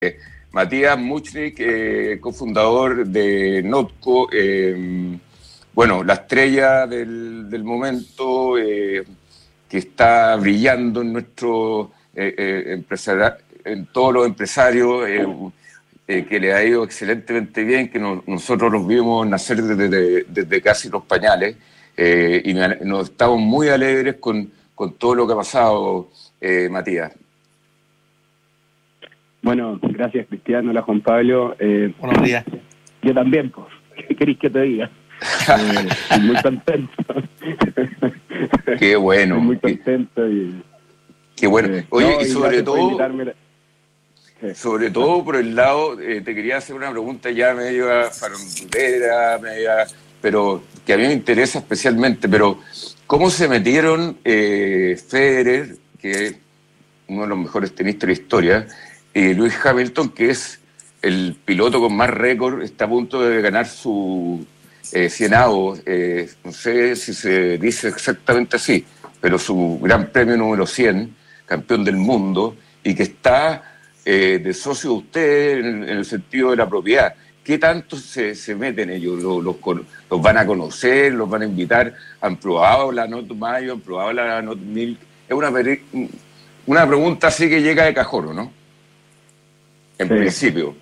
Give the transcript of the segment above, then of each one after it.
Matías Muchnik, cofundador de Notco, bueno, la estrella del momento, que está brillando en nuestro en todos los empresarios, que le ha ido excelentemente bien, que nosotros los vimos nacer desde casi los pañales, y nos estamos muy alegres con todo lo que ha pasado, Matías. Bueno, gracias Cristiano, hola Juan Pablo. Buenos días. Yo también, pues, ¿qué queréis que te diga? Muy contento. Qué bueno. Muy contento y... Qué bueno. Oye, no, y sobre todo por el lado, te quería hacer una pregunta ya media farandulera, pero que a mí me interesa especialmente, pero ¿cómo se metieron Federer, que es uno de los mejores tenistas de la historia, Lewis Hamilton, que es el piloto con más récord, está a punto de ganar su 100avo, no sé si se dice exactamente así, pero su gran premio número 100, campeón del mundo, y que está de socio de usted en el sentido de la propiedad. ¿Qué tanto se meten ellos? ¿Los van a conocer? ¿Los van a invitar? ¿Han probado la Not Mayo? ¿Han probado la Not Milk? Es una pregunta así que llega de cajón, ¿no? En principio.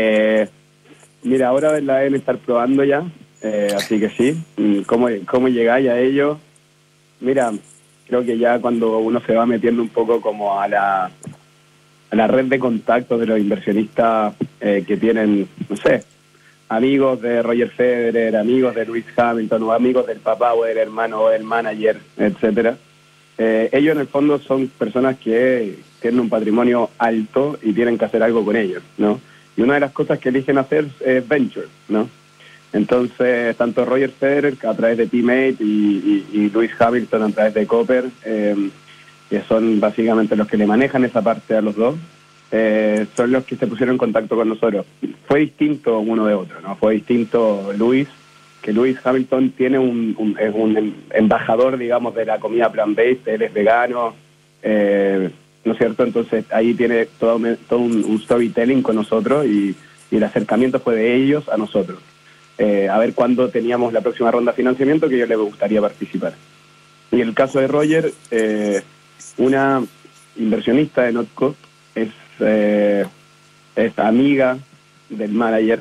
Mira, ahora la deben estar probando ya, así que sí. ¿Cómo llegáis a ello? Mira, creo que ya cuando uno se va metiendo un poco como a la red de contactos de los inversionistas que tienen, no sé, amigos de Roger Federer, amigos de Lewis Hamilton, o amigos del papá o del hermano o del manager, etcétera. Ellos en el fondo son personas que tienen un patrimonio alto y tienen que hacer algo con ellos, ¿no? Y una de las cosas que eligen hacer es venture, ¿no? Entonces, tanto Roger Federer a través de Teammate y Lewis Hamilton a través de Copper, que son básicamente los que le manejan esa parte a los dos, son los que se pusieron en contacto con nosotros. Fue distinto uno de otro, ¿no? Fue distinto Lewis, que Lewis Hamilton tiene es un embajador, digamos, de la comida plant-based, él es vegano, ¿no es cierto? Entonces ahí tiene todo un storytelling con nosotros y el acercamiento fue de ellos a nosotros. A ver cuándo teníamos la próxima ronda de financiamiento, que a ellos les gustaría participar. Y en el caso de Roger, una inversionista de Notco es amiga del manager,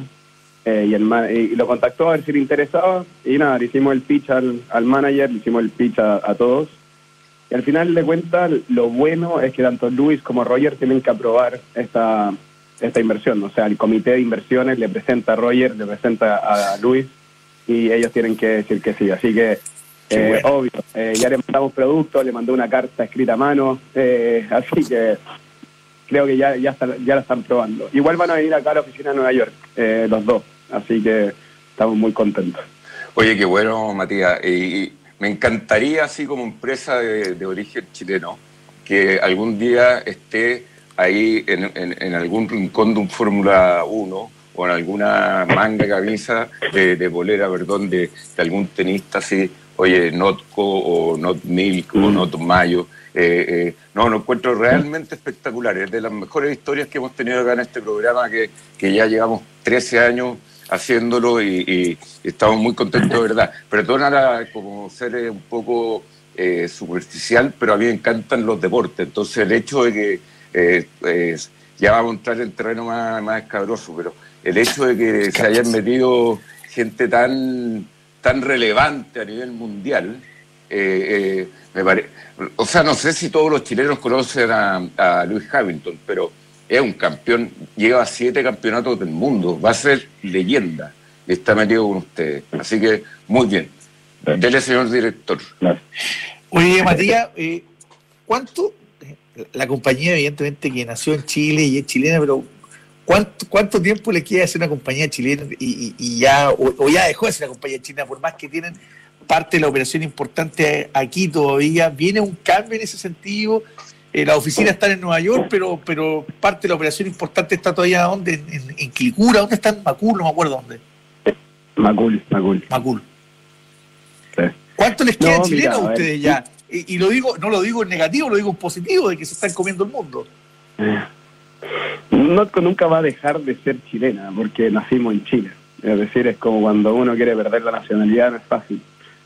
y lo contactó a ver si le interesaba, y nada, le hicimos el pitch al manager, le hicimos el pitch a todos, y al final de cuentas lo bueno es que tanto Lewis como Roger tienen que aprobar esta inversión. O sea, el comité de inversiones le presenta a Roger, le presenta a Lewis, y ellos tienen que decir que sí. Así que, bueno, obvio, ya le mandamos productos, le mandé una carta escrita a mano, así que creo que ya la están probando. Igual van a venir acá a la oficina de Nueva York, los dos, así que estamos muy contentos. Oye, qué bueno, Matías. Y me encantaría, así como empresa de origen chileno, que algún día esté ahí en algún rincón de un Fórmula 1 o en alguna manga camisa de polera, perdón, de algún tenista así, oye, Notco o Not Milk o Not Mayo. Lo encuentro realmente espectacular. Es de las mejores historias que hemos tenido acá en este programa, que ya llevamos 13 años haciéndolo y estamos muy contentos, de verdad. Perdónala como ser un poco superficial, pero a mí me encantan los deportes. Entonces el hecho de que ya vamos a entrar en terreno más escabroso, pero el hecho de que se hayan metido gente tan relevante a nivel mundial, me parece, o sea, no sé si todos los chilenos conocen a Lewis Hamilton, pero es un campeón, lleva 7 campeonatos del mundo, va a ser leyenda, está metido con ustedes, así que muy bien. Dele, señor director. Oye, Matías, ¿cuánto? La compañía, evidentemente, que nació en Chile y es chilena, pero ¿cuánto tiempo le queda hacer una compañía chilena y ya dejó de ser una compañía chilena, por más que tienen parte de la operación importante aquí todavía? ¿Viene un cambio en ese sentido? Las oficinas están en Nueva York, pero parte de la operación importante está todavía ¿dónde? ¿En Quilicura? ¿Dónde está? En Macul, no me acuerdo dónde. Macul. Sí. ¿Cuánto les queda chileno a ustedes ya? Y lo digo, no lo digo en negativo, lo digo en positivo, de que se están comiendo el mundo. Notco nunca va a dejar de ser chilena, porque nacimos en Chile. Es decir, es como cuando uno quiere perder la nacionalidad, no es fácil.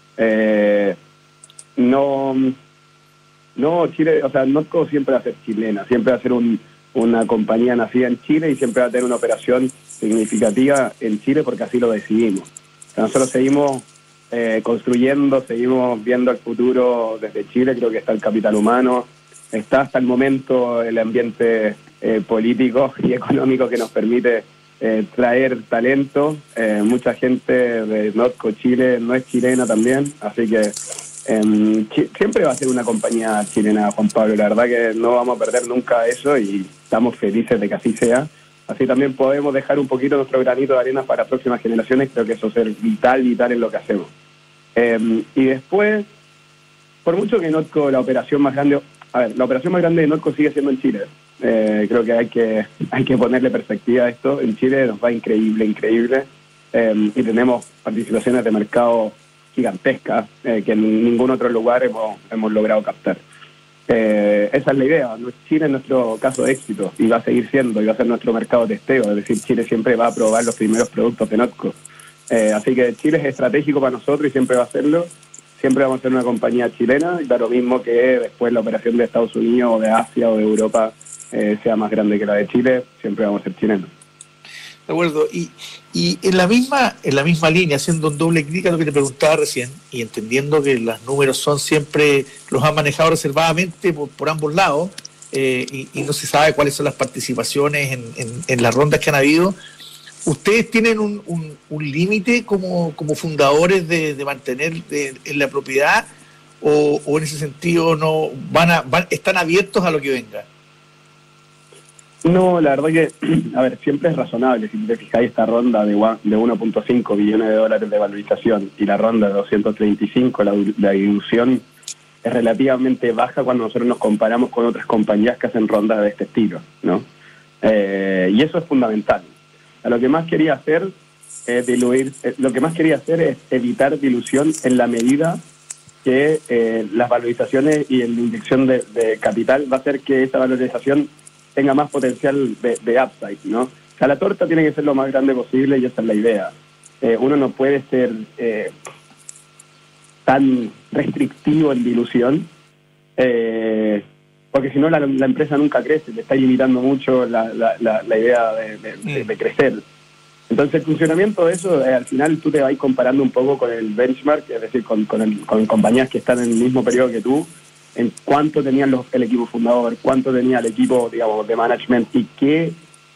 No, no, Chile, o sea, Notco siempre va a ser chilena, siempre va a ser una compañía nacida en Chile y siempre va a tener una operación significativa en Chile porque así lo decidimos. O sea, nosotros seguimos construyendo, seguimos viendo el futuro desde Chile, creo que está el capital humano, está hasta el momento el ambiente político y económico que nos permite traer talento. Mucha gente de Notco Chile no es chilena también, así que siempre va a ser una compañía chilena, Juan Pablo. La verdad que no vamos a perder nunca eso y estamos felices de que así sea. Así también podemos dejar un poquito nuestro granito de arena para próximas generaciones. Creo que eso es vital en lo que hacemos. Y después, por mucho que Notco, la operación más grande de Notco sigue siendo en Chile. Creo que hay que ponerle perspectiva a esto. En Chile nos va increíble. Y tenemos participaciones de mercado gigantescas que en ningún otro lugar hemos logrado captar. Esa es la idea. Chile es nuestro caso de éxito y va a seguir siendo, y va a ser nuestro mercado testeo. Es decir, Chile siempre va a probar los primeros productos de Notco. Así que Chile es estratégico para nosotros y siempre va a serlo. Siempre vamos a ser una compañía chilena y da lo mismo que después la operación de Estados Unidos o de Asia o de Europa sea más grande que la de Chile, siempre vamos a ser chilenos. De acuerdo. Y en la misma línea, haciendo un doble clic a lo que te preguntaba recién y entendiendo que los números son siempre, los han manejado reservadamente por ambos lados y no se sabe cuáles son las participaciones en las rondas que han habido. ¿Ustedes tienen un límite como fundadores de mantener en la propiedad o en ese sentido no están abiertos a lo que venga? No, la verdad que, a ver, siempre es razonable. Si te fijáis, esta ronda de 1.5 billones de dólares de valorización y la ronda de 235, la dilución es relativamente baja cuando nosotros nos comparamos con otras compañías que hacen rondas de este estilo, ¿no? Y eso es fundamental. Lo que más quería hacer es evitar dilución en la medida que las valorizaciones y la inyección de capital va a hacer que esa valorización tenga más potencial de upside, ¿no? O sea, la torta tiene que ser lo más grande posible y esa es la idea. Uno no puede ser tan restrictivo en dilución, porque si no la empresa nunca crece, le está limitando mucho la idea de crecer. Entonces el funcionamiento de eso, al final tú te vas comparando un poco con el benchmark, es decir, con compañías que están en el mismo periodo que tú, en cuánto tenían el equipo fundador, cuánto tenía el equipo, digamos, de management y qué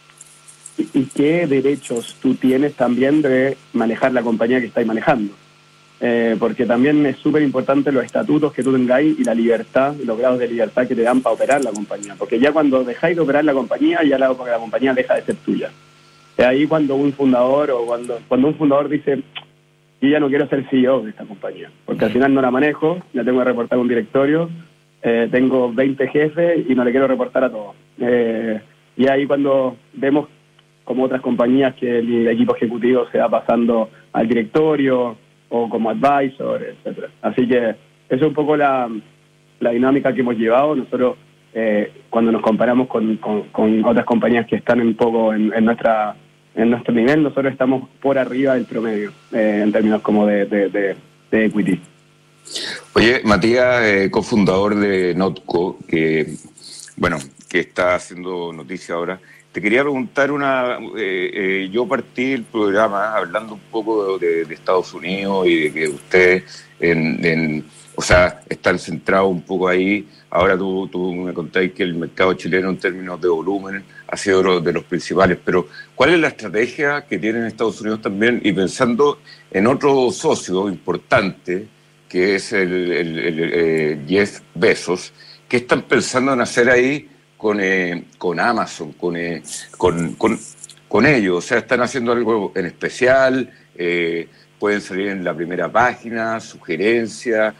derechos tú tienes también de manejar la compañía que estáis manejando. Porque también es súper importante los estatutos que tú tengáis y la libertad, los grados de libertad que te dan para operar la compañía. Porque ya cuando dejáis de operar la compañía, ya la compañía deja de ser tuya. Es ahí cuando un fundador cuando un fundador dice, yo ya no quiero ser CEO de esta compañía, porque al final no la manejo, ya tengo que reportar a un directorio, tengo 20 jefes y no le quiero reportar a todos. Y ahí cuando vemos como otras compañías que el equipo ejecutivo se va pasando al directorio o como advisor, etcétera. Así que eso es un poco la dinámica que hemos llevado. Nosotros cuando nos comparamos con otras compañías que están un poco en nuestro nivel, nosotros estamos por arriba del promedio en términos como de equity. Oye, Matías, cofundador de Notco, que está haciendo noticia ahora, te quería preguntar yo partí el programa hablando un poco de Estados Unidos y de que ustedes están centrados un poco ahí. Ahora tú me contáis que el mercado chileno en términos de volumen ha sido de los principales, pero ¿cuál es la estrategia que tienen Estados Unidos también? Y pensando en otro socio importante, que es el Jeff Bezos, ¿qué están pensando en hacer ahí con Amazon, con ellos? O sea, ¿están haciendo algo en especial? Pueden salir en la primera página, sugerencias.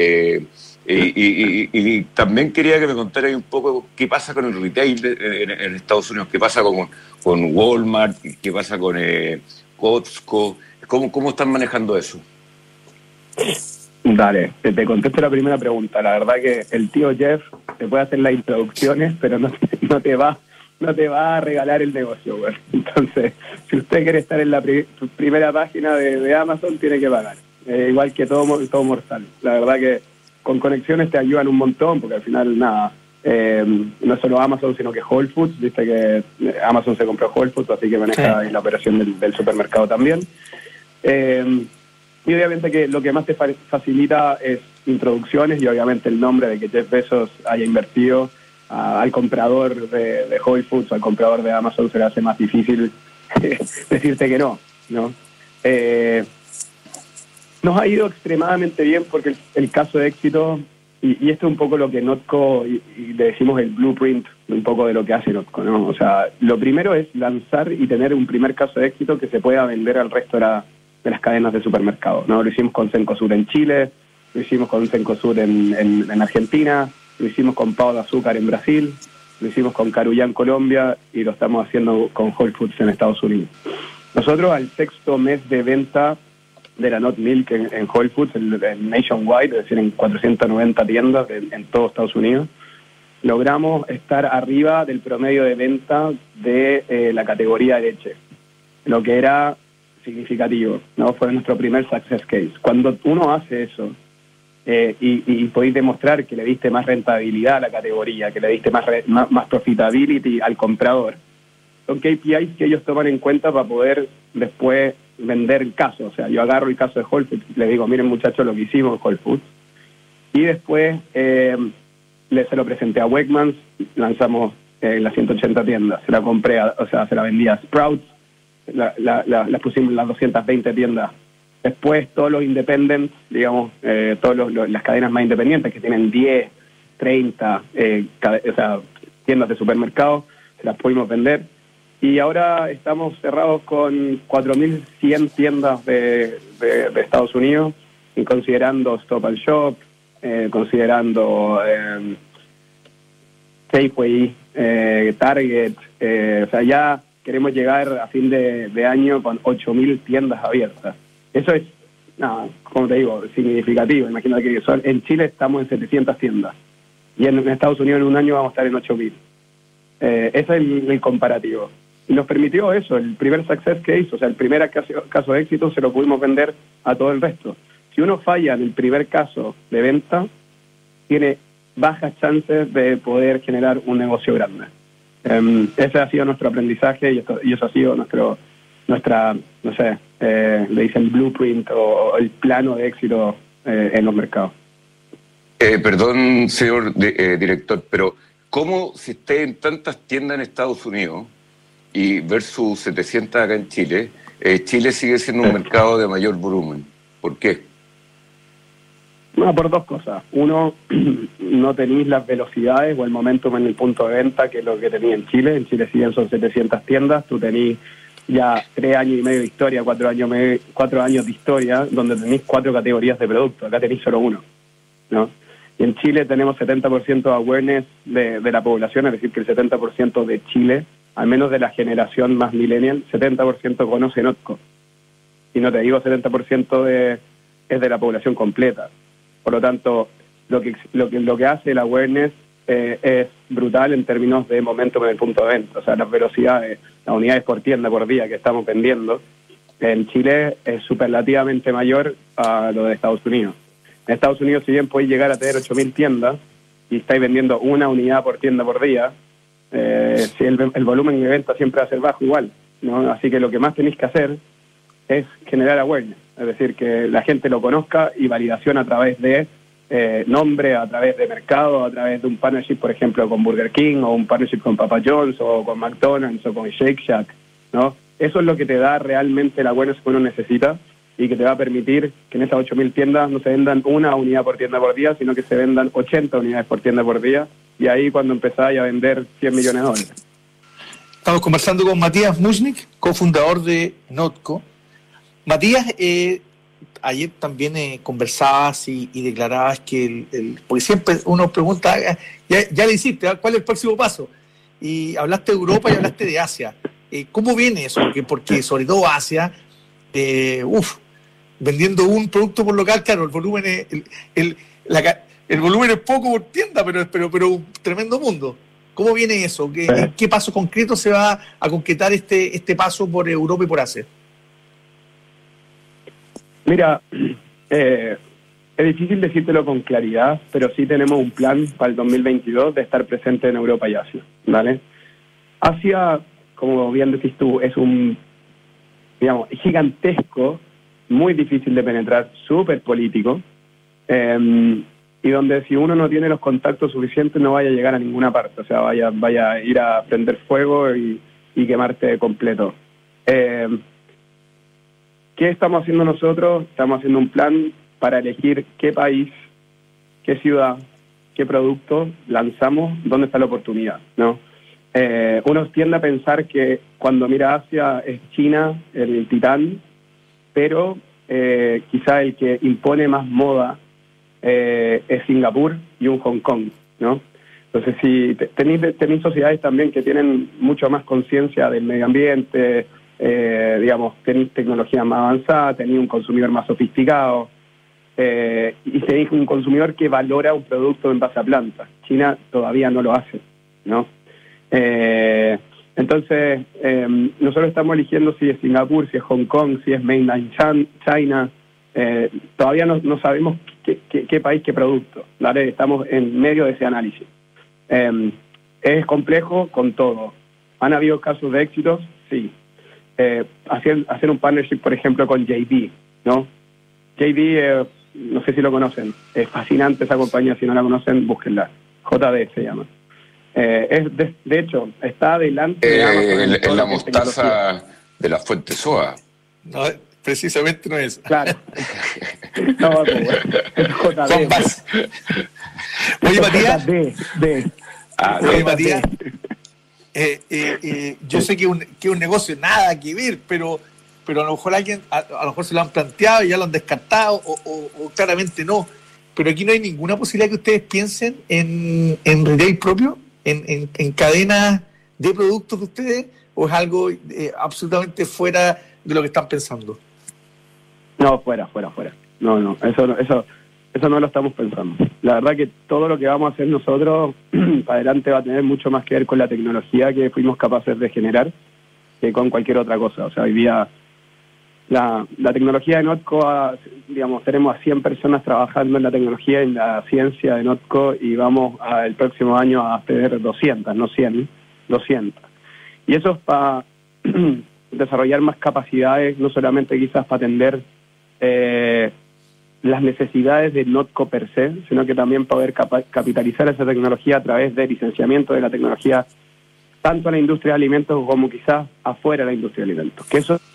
Y también quería que me contaras un poco qué pasa con el retail en Estados Unidos, qué pasa con Walmart, qué pasa con Costco, ¿cómo están manejando eso? Dale, te contesto la primera pregunta. La verdad que el tío Jeff te puede hacer las introducciones, pero no te va no te va a regalar el negocio, güey. Entonces, si usted quiere estar en la primera página de Amazon, tiene que pagar. Igual que todo mortal. La verdad que con conexiones te ayudan un montón, porque al final, nada, no es solo Amazon, sino que Whole Foods. Viste que Amazon se compró Whole Foods, así que maneja la operación del supermercado también. Y obviamente que lo que más te facilita es introducciones, y obviamente el nombre de que Jeff Bezos haya invertido al comprador de Whole Foods, al comprador de Amazon, se le hace más difícil decirte que no, ¿no? Nos ha ido extremadamente bien porque el caso de éxito, y esto es un poco lo que Notco, y le decimos el blueprint, un poco de lo que hace Notco, ¿no? O sea, lo primero es lanzar y tener un primer caso de éxito que se pueda vender al resto de las cadenas de supermercados, ¿no? Lo hicimos con Cencosud en Chile, lo hicimos con Cencosud en Argentina, lo hicimos con Pau de Azúcar en Brasil, lo hicimos con Carulla en Colombia y lo estamos haciendo con Whole Foods en Estados Unidos. Nosotros al 6º mes de venta de la Not Milk en Whole Foods, en Nationwide, es decir, en 490 tiendas en todo Estados Unidos, logramos estar arriba del promedio de venta de la categoría de leche, lo que era significativo, ¿no? Fue nuestro primer success case. Cuando uno hace eso y podéis demostrar que le diste más rentabilidad a la categoría, que le diste más profitability al comprador, son KPIs que ellos toman en cuenta para poder después vender el caso. O sea, yo agarro el caso de Whole Foods y le digo, miren muchachos lo que hicimos en Whole Foods, y después se lo presenté a Wegmans, lanzamos las 180 tiendas, se la compré, se la vendía a Sprouts, la pusimos en las 220 tiendas. Después todos los independents, digamos, todas las cadenas más independientes que tienen 10, 30 tiendas de supermercados, se las pudimos vender. Y ahora estamos cerrados con 4.100 tiendas de Estados Unidos, y considerando Stop and Shop, considerando Safeway, Target, o sea, ya queremos llegar a fin de año con 8.000 tiendas abiertas. Eso es, como te digo, significativo. Imagínate que en Chile estamos en 700 tiendas y en Estados Unidos en un año vamos a estar en 8.000. Ese es el comparativo. Y nos permitió eso, el primer success case, o sea, el primer caso de éxito, se lo pudimos vender a todo el resto. Si uno falla en el primer caso de venta, tiene bajas chances de poder generar un negocio grande. Ese ha sido nuestro aprendizaje y eso ha sido nuestra, no sé, le dicen blueprint o el plano de éxito en los mercados. Perdón, señor director, pero ¿cómo si esté en tantas tiendas en Estados Unidos y versus 700 acá en Chile, Chile sigue siendo un mercado de mayor volumen? ¿Por qué? No, por dos cosas. Uno, no tenéis las velocidades o el momentum en el punto de venta que es lo que tenía en Chile. En Chile, si bien son 700 tiendas, tú tenés ya 3 años y medio de historia, 4 años de historia, donde tenéis 4 categorías de producto. Acá tenéis solo uno, ¿no? Y en Chile tenemos 70% de awareness de la población, es decir, que el 70% de Chile, al menos de la generación más millennial, 70% conoce Notco. Y no te digo 70% es de la población completa. Por lo tanto, lo que hace el awareness es brutal en términos de momentum en el punto de venta. O sea, las velocidades, las unidades por tienda por día que estamos vendiendo, en Chile es superlativamente mayor a lo de Estados Unidos. En Estados Unidos, si bien podéis llegar a tener 8.000 tiendas y estáis vendiendo una unidad por tienda por día, si el volumen de venta siempre va a ser bajo igual, ¿no? Así que lo que más tenéis que hacer es generar awareness, es decir, que la gente lo conozca y validación a través de nombre, a través de mercado, a través de un partnership, por ejemplo, con Burger King, o un partnership con Papa John's, o con McDonald's, o con Shake Shack, ¿no? Eso es lo que te da realmente el awareness que uno necesita y que te va a permitir que en esas 8.000 tiendas no se vendan una unidad por tienda por día, sino que se vendan 80 unidades por tienda por día, y ahí cuando empezáis a vender $100 millones. Estamos conversando con Matías Muchnik, cofundador de Notco. Matías, ayer también conversabas y declarabas que porque siempre uno pregunta, ya le hiciste, ¿cuál es el próximo paso? Y hablaste de Europa y hablaste de Asia. ¿Cómo viene eso? Porque sobre todo Asia, vendiendo un producto por local, claro, el volumen es, el volumen es poco por tienda, pero un tremendo mundo. ¿Cómo viene eso? ¿Qué paso concreto se va a concretar este paso por Europa y por Asia? Mira, es difícil decírtelo con claridad, pero sí tenemos un plan para el 2022 de estar presente en Europa y Asia, ¿vale? Asia, como bien decís tú, es un, digamos, gigantesco, muy difícil de penetrar, súper político, y donde si uno no tiene los contactos suficientes no vaya a llegar a ninguna parte, o sea, vaya a ir a prender fuego y quemarte completo. ¿Qué estamos haciendo nosotros? Estamos haciendo un plan para elegir qué país, qué ciudad, qué producto lanzamos, dónde está la oportunidad, ¿no? Uno tiende a pensar que cuando mira Asia es China, el titán, pero quizá el que impone más moda es Singapur y un Hong Kong, ¿no? Entonces, si tenéis sociedades también que tienen mucho más conciencia del medio ambiente, digamos, tenéis tecnología más avanzada, tenéis un consumidor más sofisticado, y tenéis un consumidor que valora un producto en base a planta. China todavía no lo hace, ¿no? Entonces, nosotros estamos eligiendo si es Singapur, si es Hong Kong, si es Mainland China. Todavía no sabemos qué país, qué producto, ¿vale? Estamos en medio de ese análisis. Es complejo con todo. ¿Han habido casos de éxitos? Sí. Hacer un partnership, por ejemplo, con JB, ¿no? JB, no sé si lo conocen, es fascinante esa compañía, si no la conocen, búsquenla. JB se llama. De hecho, está adelante de Amazon en la mostaza de la Fuente Soa. No, precisamente no es. Claro. No, pues, es JB. Oye, Matías. Oye, Matías. Yo sé que es un negocio nada que ver, pero a lo mejor a lo mejor se lo han planteado y ya lo han descartado, o claramente no. Pero aquí no hay ninguna posibilidad que ustedes piensen en retail propio, en cadenas de productos de ustedes, o es algo absolutamente fuera de lo que están pensando. No, fuera. No, eso no lo estamos pensando. La verdad que todo lo que vamos a hacer nosotros para adelante va a tener mucho más que ver con la tecnología que fuimos capaces de generar que con cualquier otra cosa. O sea, hoy día la tecnología de Notco, digamos, tenemos a 100 personas trabajando en la tecnología y en la ciencia de Notco, y vamos el próximo año a tener 200, no 100, 200. Y eso es para desarrollar más capacidades, no solamente quizás para atender las necesidades de Notco per se, sino que también poder capitalizar esa tecnología a través de licenciamiento de la tecnología, tanto en la industria de alimentos como quizás afuera de la industria de alimentos. Que eso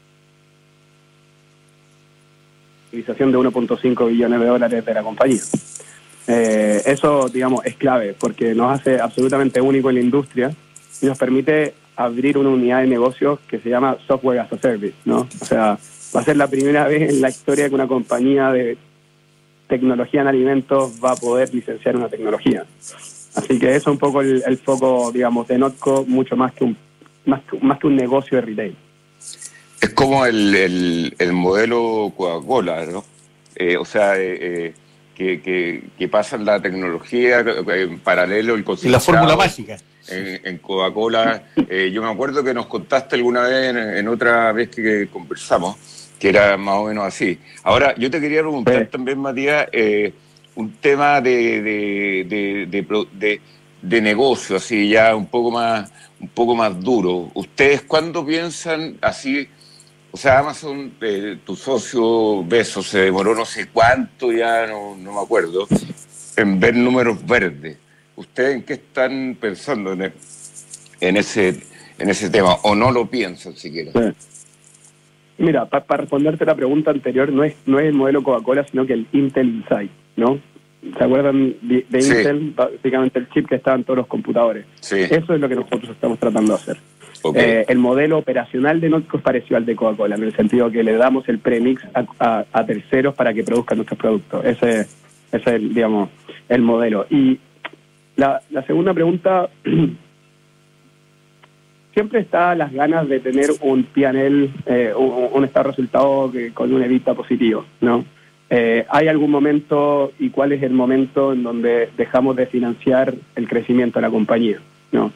utilización de 1.5 billones de dólares de la compañía. Eso, digamos, es clave porque nos hace absolutamente único en la industria y nos permite abrir una unidad de negocios que se llama Software as a Service, ¿no? O sea, va a ser la primera vez en la historia que una compañía de tecnología en alimentos va a poder licenciar una tecnología. Así que eso es un poco el foco, digamos, de Notco, mucho más que un negocio de retail. Es como el modelo Coca-Cola, ¿no? O sea, que pasan la tecnología en paralelo el concepto. Y la fórmula mágica. En Coca-Cola, yo me acuerdo que nos contaste alguna vez en otra vez que conversamos, que era más o menos así. Ahora, yo te quería preguntar también, Matías, un tema de negocio, así ya un poco más duro. ¿Ustedes cuándo piensan así? O sea, Amazon, tu socio Bezos se demoró no sé cuánto, ya no me acuerdo, en ver números verdes. ¿Ustedes en qué están pensando en ese tema? ¿O no lo piensan siquiera? Sí. Mira, para responderte la pregunta anterior, no es el modelo Coca-Cola, sino que el Intel Inside, ¿no? ¿Se acuerdan de Sí. Intel? Básicamente el chip que está en todos los computadores. Sí. Eso es lo que nosotros estamos tratando de hacer. Okay. El modelo operacional de Notco es parecido al de Coca-Cola, en el sentido que le damos el premix a terceros para que produzcan nuestros productos. Ese es digamos, el modelo. Y la segunda pregunta, siempre está las ganas de tener un P&L, un estado de resultado con un EBITDA positivo, ¿no? ¿Hay algún momento y cuál es el momento en donde dejamos de financiar el crecimiento de la compañía? No.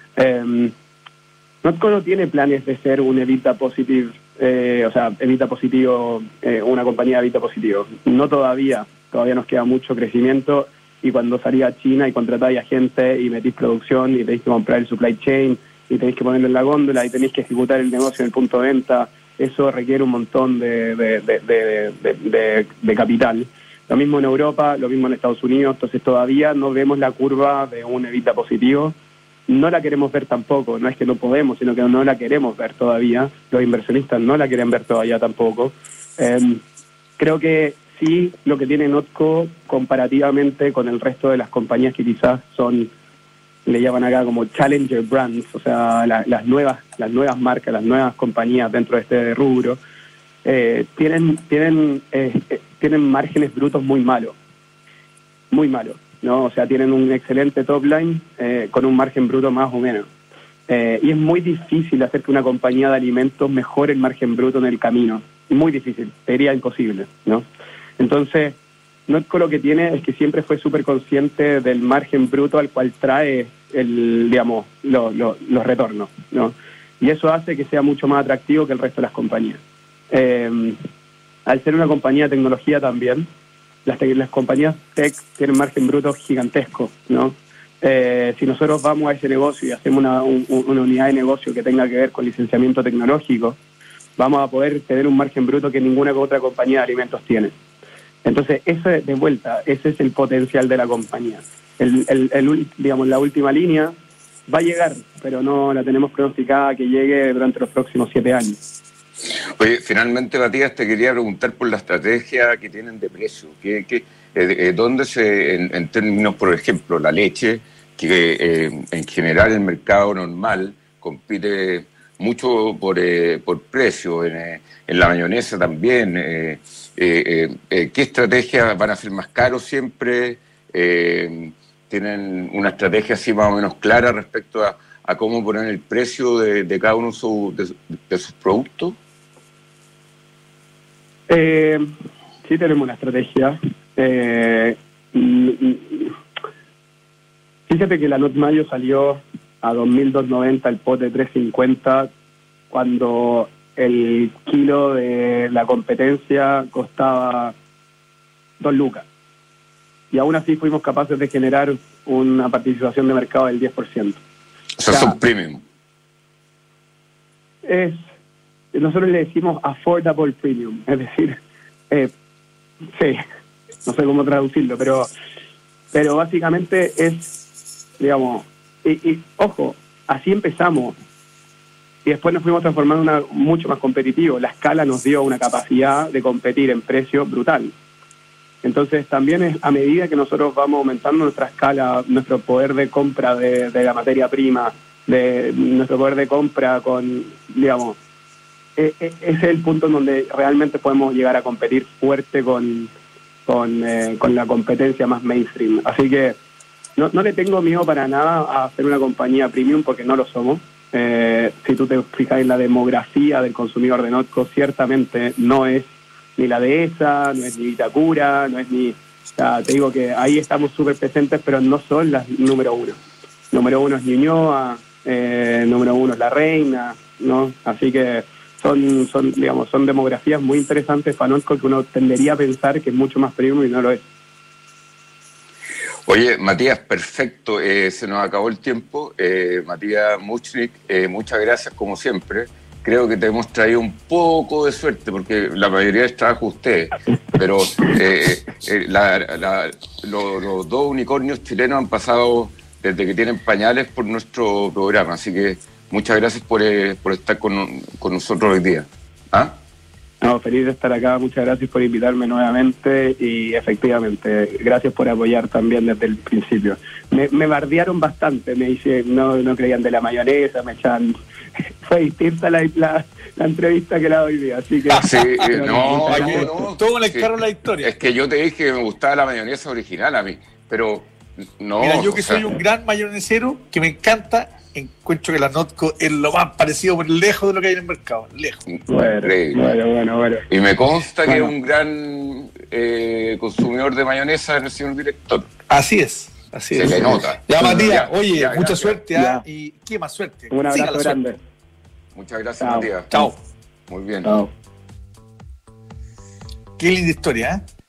Notco no tiene planes de ser un EBITDA positive, EBITDA positivo, una compañía de EBITDA positivo. No todavía nos queda mucho crecimiento, y cuando salís a China y contratáis a gente y metís producción y tenéis que comprar el supply chain y tenéis que ponerlo en la góndola y tenéis que ejecutar el negocio en el punto de venta, eso requiere un montón de capital. Lo mismo en Europa, lo mismo en Estados Unidos. Entonces todavía no vemos la curva de un EBITDA positivo. No la queremos ver tampoco, no es que no podemos, sino que no la queremos ver todavía. Los inversionistas no la quieren ver todavía tampoco. Creo que sí, lo que tiene Notco comparativamente con el resto de las compañías que quizás son, le llaman acá como challenger brands, o sea, las nuevas marcas, las nuevas compañías dentro de este rubro, tienen márgenes brutos muy malos, ¿no? O sea, tienen un excelente top line con un margen bruto más o menos. Y es muy difícil hacer que una compañía de alimentos mejore el margen bruto en el camino. Muy difícil, sería imposible, ¿no? Entonces, Notco lo que tiene es que siempre fue súper consciente del margen bruto al cual trae los retornos, ¿no? Y eso hace que sea mucho más atractivo que el resto de las compañías. Al ser una compañía de tecnología también, las compañías tech tienen margen bruto gigantesco, ¿no? Si nosotros vamos a ese negocio y hacemos una unidad de negocio que tenga que ver con licenciamiento tecnológico, vamos a poder tener un margen bruto que ninguna otra compañía de alimentos tiene. Entonces, ese es el potencial de la compañía. La última línea va a llegar, pero no la tenemos pronosticada que llegue durante los próximos 7 años. Oye, finalmente, Matías, te quería preguntar por la estrategia que tienen de precio. ¿Dónde en términos, por ejemplo, la leche, que en general el mercado normal compite mucho por precio, en la mayonesa también? ¿Qué estrategias van a ser más caros siempre? ¿Tienen una estrategia así más o menos clara respecto a cómo poner el precio de cada uno de sus productos? Sí tenemos una estrategia. Fíjate que la Not Mayo salió a 2.290 el pote 3.50 cuando el kilo de la competencia costaba 2 lucas. Y aún así fuimos capaces de generar una participación de mercado del 10%. O sea, son premium. Nosotros le decimos affordable premium, es decir, sí, no sé cómo traducirlo, pero básicamente es, digamos, y ojo, así empezamos y después nos fuimos transformando en mucho más competitivo. La escala nos dio una capacidad de competir en precio brutal. Entonces también es a medida que nosotros vamos aumentando nuestra escala, nuestro poder de compra de la materia prima, de nuestro poder de compra con, digamos, ese es el punto en donde realmente podemos llegar a competir fuerte con la competencia más mainstream. Así que no le tengo miedo para nada a hacer una compañía premium, porque no lo somos. Si tú te fijas en la demografía del consumidor de Notco, ciertamente no es ni la dehesa, no es ni Vitacura, no es ni... O sea, te digo que ahí estamos súper presentes, pero no son las número uno. Número uno es Ñuñoa, número uno es La Reina, ¿no? Así que son demografías muy interesantes para Notco, que uno tendería a pensar que es mucho más premium y no lo es. Oye, Matías, perfecto. Se nos acabó el tiempo. Matías Muchnik, muchas gracias como siempre. Creo que te hemos traído un poco de suerte, porque la mayoría es trabajo de ustedes, pero los 2 unicornios chilenos han pasado desde que tienen pañales por nuestro programa, así que muchas gracias por estar con nosotros hoy día. ¿Ah? No, feliz de estar acá, muchas gracias por invitarme nuevamente y efectivamente, gracias por apoyar también desde el principio. Me bardearon bastante, me dice, no creían de la mayonesa, me echaban... Fue distinta la entrevista que la doy día, así que... Sí, no, todo le carro la historia. Es que yo te dije que me gustaba la mayonesa original a mí, pero no... Mira, yo que soy un gran mayonesero, que me encanta, encuentro que la Notco es lo más parecido por lejos de lo que hay en el mercado, lejos. Bueno. Y me consta que es un gran consumidor de mayonesa en el señor director. Así es. Así Se es. le nota. Ya, Matías, oye, ya, mucha gracias. suerte. Ya. Y qué más suerte. Un abrazo Siga la suerte. grande. Muchas gracias, Chao. Matías. Chao. Muy bien. Chao. Qué linda historia, ¿eh?